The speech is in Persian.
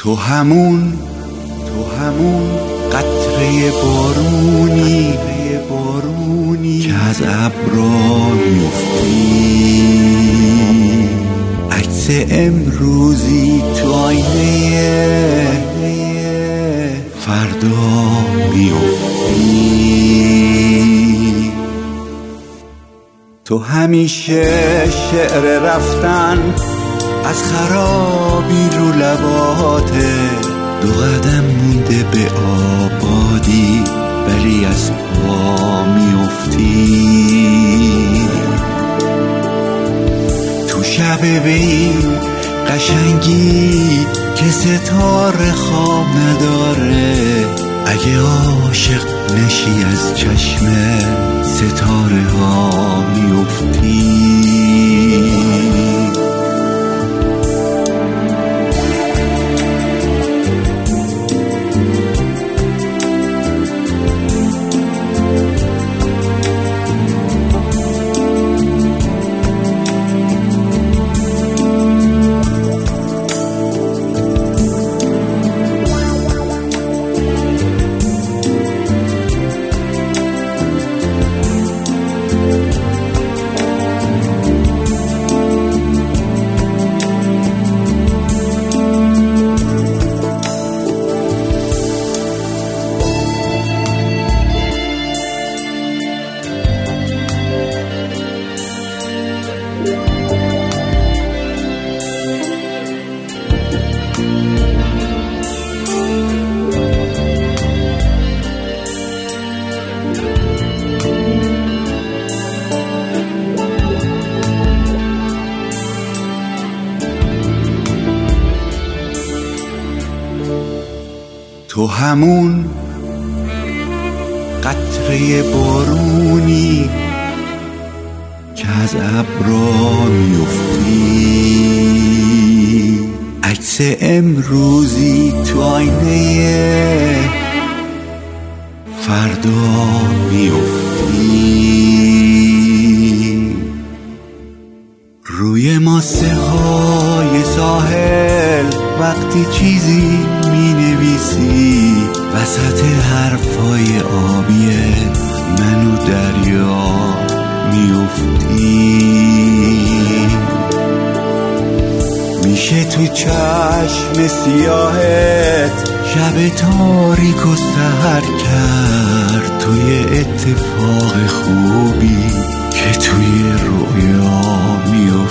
تو همون قطره بارونی که از ابرا میفتی، عکس امروزی تو آینه فردا میفتی. تو همیشه شعر رفتن از خرابی رو لباته، 2 قدم مونده به آبادی ولی از پا میفتی. تو شب به این قشنگی که ستاره خواب نداره، اگه عاشق نشی از چشم ستاره ها میفتی. تو همون قطره بارونی که از ابرا میفتی، عکس امروزی تو آینه فردا میفتی. روی ماسه های ساحل وقتی چیزی می نویسی، وسط حرفای آبیه منو دریا میفتی. میشه تو چشم سیاهت شب تاریک و سحر کرد، توی اتفاق خوبی که توی رویا میفتی.